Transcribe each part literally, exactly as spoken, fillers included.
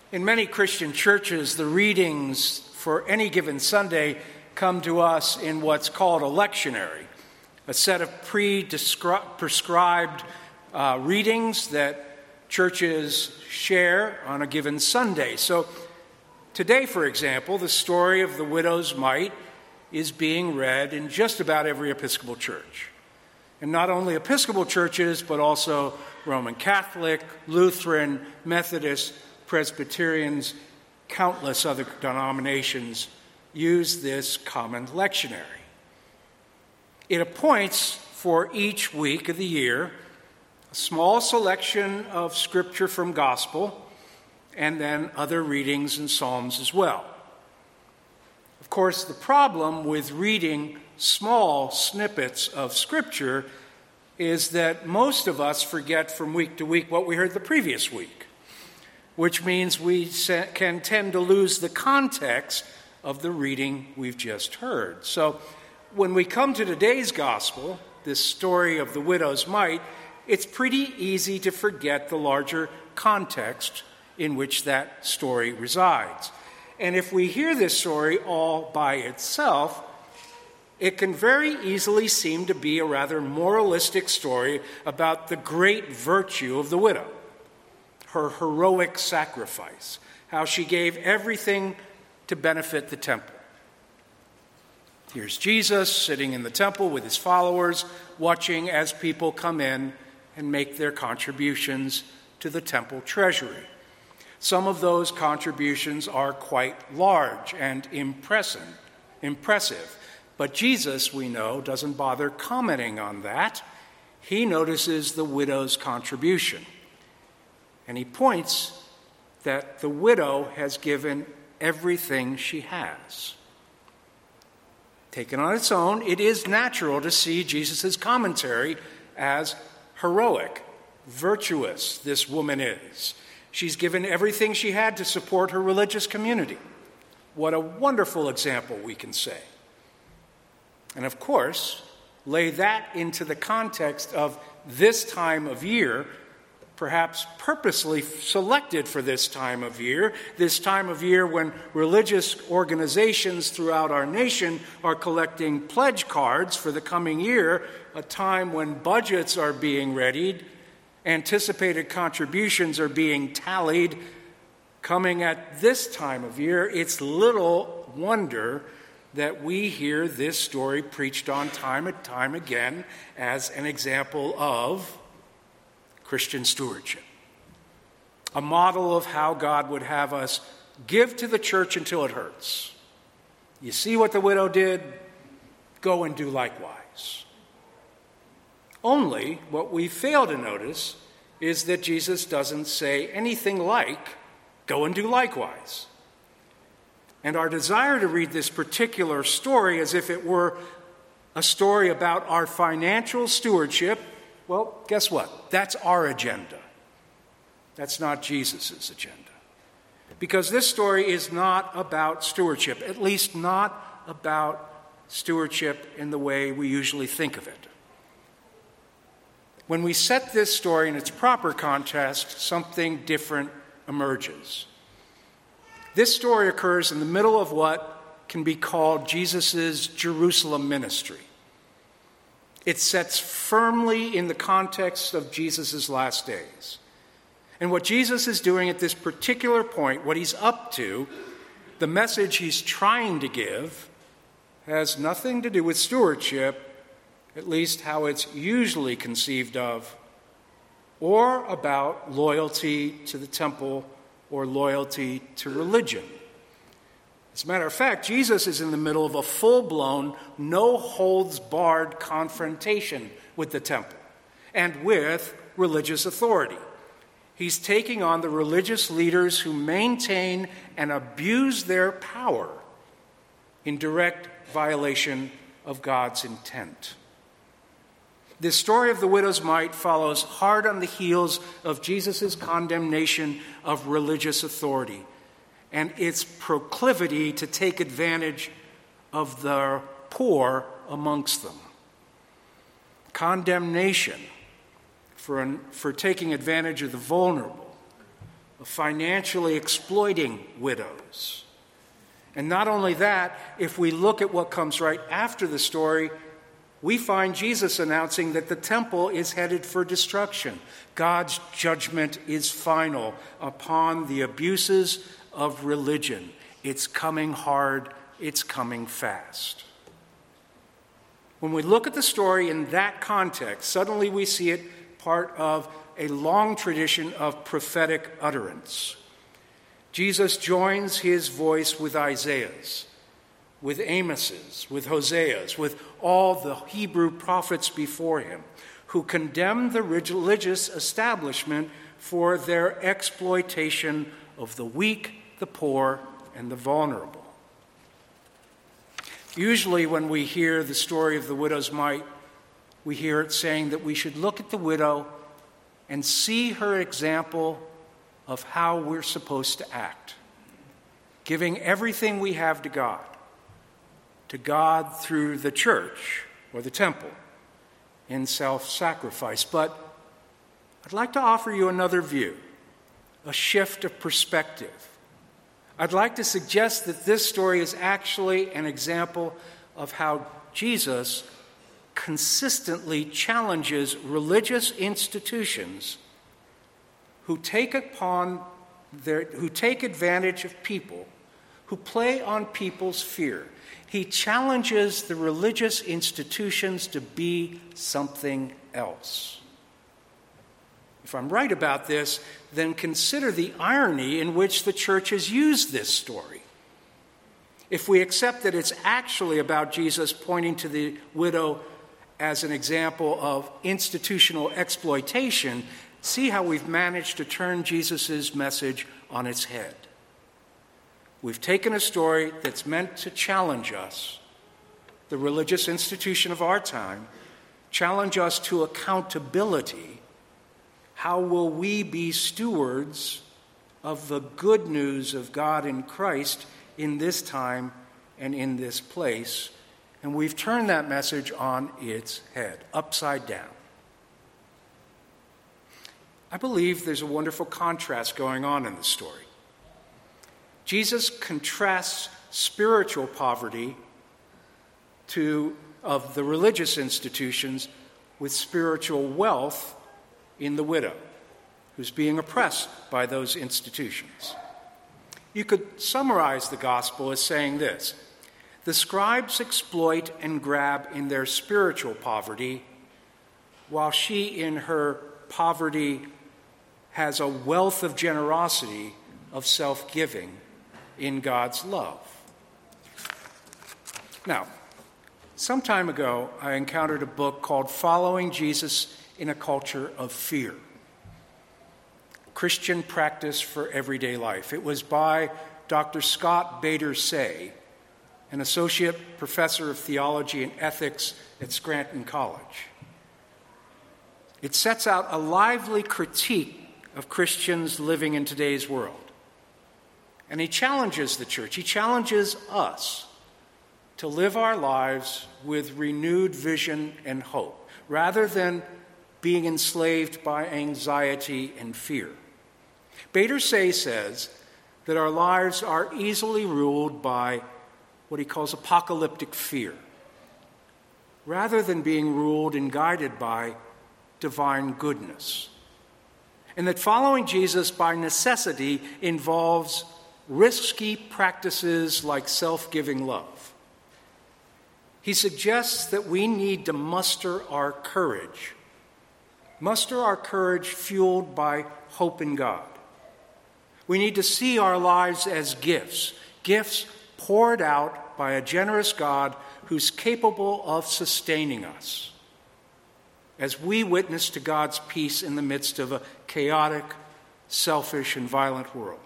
In many Christian churches, the readings for any given Sunday come to us in what's called a lectionary, a set of pre-prescribed uh, readings that churches share on a given Sunday. So today, for example, the story of the widow's mite is being read in just about every Episcopal church. And not only Episcopal churches, but also Roman Catholic, Lutheran, Methodist, Presbyterians, countless other denominations use this common lectionary. It appoints for each week of the year a small selection of scripture from gospel and then other readings and psalms as well. Of course, the problem with reading small snippets of scripture is that most of us forget from week to week what we heard the previous week, which means we can tend to lose the context of the reading we've just heard. So when we come to today's gospel, this story of the widow's mite, it's pretty easy to forget the larger context in which that story resides. And if we hear this story all by itself, it can very easily seem to be a rather moralistic story about the great virtue of the widow, her heroic sacrifice, how she gave everything to benefit the temple. Here's Jesus sitting in the temple with his followers, watching as people come in and make their contributions to the temple treasury. Some of those contributions are quite large and impressive, impressive. But Jesus, we know, doesn't bother commenting on that. He notices the widow's contribution. And he points that the widow has given everything she has. Taken on its own, it is natural to see Jesus' commentary as heroic, virtuous this woman is. She's given everything she had to support her religious community. What a wonderful example, we can say. And of course, lay that into the context of this time of year, perhaps purposely selected for this time of year, this time of year when religious organizations throughout our nation are collecting pledge cards for the coming year, a time when budgets are being readied, anticipated contributions are being tallied. Coming at this time of year, it's little wonder that we hear this story preached on time and time again as an example of Christian stewardship, a model of how God would have us give to the church until it hurts. You see what the widow did? Go and do likewise. Only what we fail to notice is that Jesus doesn't say anything like, go and do likewise. And our desire to read this particular story as if it were a story about our financial stewardship, well, guess what? That's our agenda. That's not Jesus' agenda. Because this story is not about stewardship, at least not about stewardship in the way we usually think of it. When we set this story in its proper context, something different emerges. This story occurs in the middle of what can be called Jesus' Jerusalem ministry. It sets firmly in the context of Jesus' last days. And what Jesus is doing at this particular point, what he's up to, the message he's trying to give, has nothing to do with stewardship, at least how it's usually conceived of, or about loyalty to the temple or loyalty to religion. As a matter of fact, Jesus is in the middle of a full-blown, no-holds-barred confrontation with the temple and with religious authority. He's taking on the religious leaders who maintain and abuse their power in direct violation of God's intent. This story of the widow's mite follows hard on the heels of Jesus' condemnation of religious authority and its proclivity to take advantage of the poor amongst them. Condemnation for, an, for taking advantage of the vulnerable, of financially exploiting widows. And not only that, if we look at what comes right after the story, we find Jesus announcing that the temple is headed for destruction. God's judgment is final upon the abuses of religion. It's coming hard. It's coming fast. When we look at the story in that context, suddenly we see it part of a long tradition of prophetic utterance. Jesus joins his voice with Isaiah's, with Amos's, with Hosea's, with all the Hebrew prophets before him, who condemned the religious establishment for their exploitation of the weak, the poor, and the vulnerable. Usually when we hear the story of the widow's mite, we hear it saying that we should look at the widow and see her example of how we're supposed to act, giving everything we have to God, to God through the church or the temple in self-sacrifice. But I'd like to offer you another view, a shift of perspective. I'd like to suggest that this story is actually an example of how Jesus consistently challenges religious institutions who take upon their, who take advantage of people, who play on people's fear. He challenges the religious institutions to be something else. If I'm right about this, then consider the irony in which the church has used this story. If we accept that it's actually about Jesus pointing to the widow as an example of institutional exploitation, see how we've managed to turn Jesus' message on its head. We've taken a story that's meant to challenge us, the religious institution of our time, challenge us to accountability. How will we be stewards of the good news of God in Christ in this time and in this place? And we've turned that message on its head, upside down. I believe there's a wonderful contrast going on in the story. Jesus contrasts spiritual poverty to, of the religious institutions with spiritual wealth in the widow, who's being oppressed by those institutions. You could summarize the gospel as saying this: the scribes exploit and grab in their spiritual poverty, while she in her poverty has a wealth of generosity, of self-giving in God's love. Now, some time ago, I encountered a book called Following Jesus in a Culture of Fear: Christian Practice for Everyday Life. It was by Doctor Scott Bader-Say, an associate professor of theology and ethics at Scranton College. It sets out a lively critique of Christians living in today's world. And he challenges the church, he challenges us to live our lives with renewed vision and hope, rather than being enslaved by anxiety and fear. Bader-Say says that our lives are easily ruled by what he calls apocalyptic fear, rather than being ruled and guided by divine goodness. And that following Jesus by necessity involves risky practices like self-giving love. He suggests that we need to muster our courage, muster our courage fueled by hope in God. We need to see our lives as gifts, gifts poured out by a generous God who's capable of sustaining us as we witness to God's peace in the midst of a chaotic, selfish, and violent world.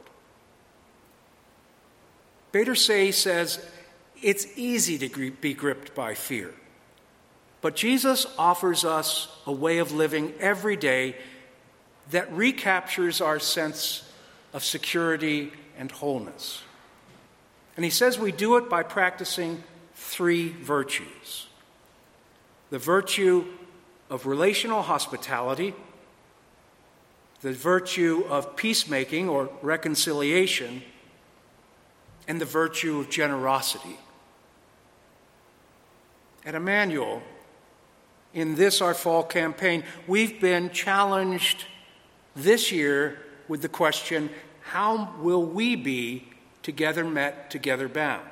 Bader-Say says it's easy to be gripped by fear, but Jesus offers us a way of living every day that recaptures our sense of security and wholeness. And he says we do it by practicing three virtues: the virtue of relational hospitality, the virtue of peacemaking or reconciliation, and the virtue of generosity. At Emmanuel, in this our fall campaign, we've been challenged this year with the question, how will we be together met, together bound?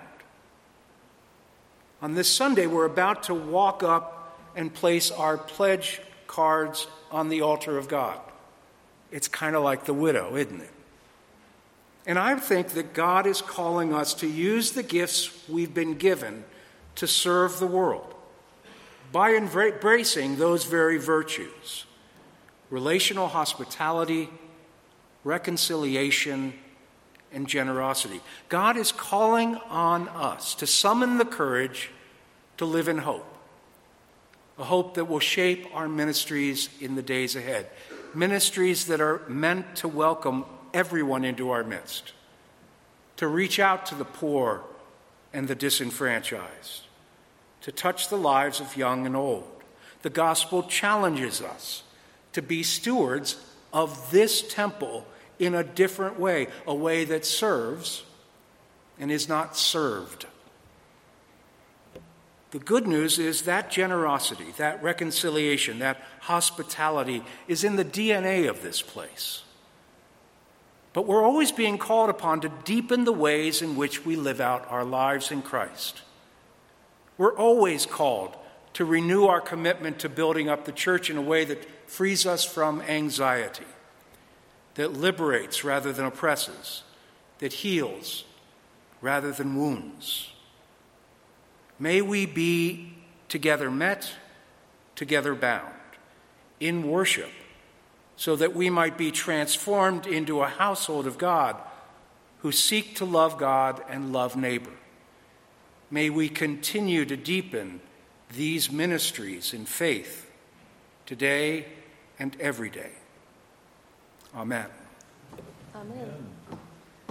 On this Sunday, we're about to walk up and place our pledge cards on the altar of God. It's kind of like the widow, isn't it? And I think that God is calling us to use the gifts we've been given to serve the world by embracing those very virtues: relational hospitality, reconciliation, and generosity. God is calling on us to summon the courage to live in hope, a hope that will shape our ministries in the days ahead, ministries that are meant to welcome everyone into our midst, to reach out to the poor and the disenfranchised, to touch the lives of young and old. The gospel challenges us to be stewards of this temple in a different way, a way that serves and is not served. The good news is that generosity, that reconciliation, that hospitality is in the D N A of this place. But we're always being called upon to deepen the ways in which we live out our lives in Christ. We're always called to renew our commitment to building up the church in a way that frees us from anxiety, that liberates rather than oppresses, that heals rather than wounds. May we be together met, together bound, in worship, so that we might be transformed into a household of God who seek to love God and love neighbor. May we continue to deepen these ministries in faith today and every day. Amen. Amen.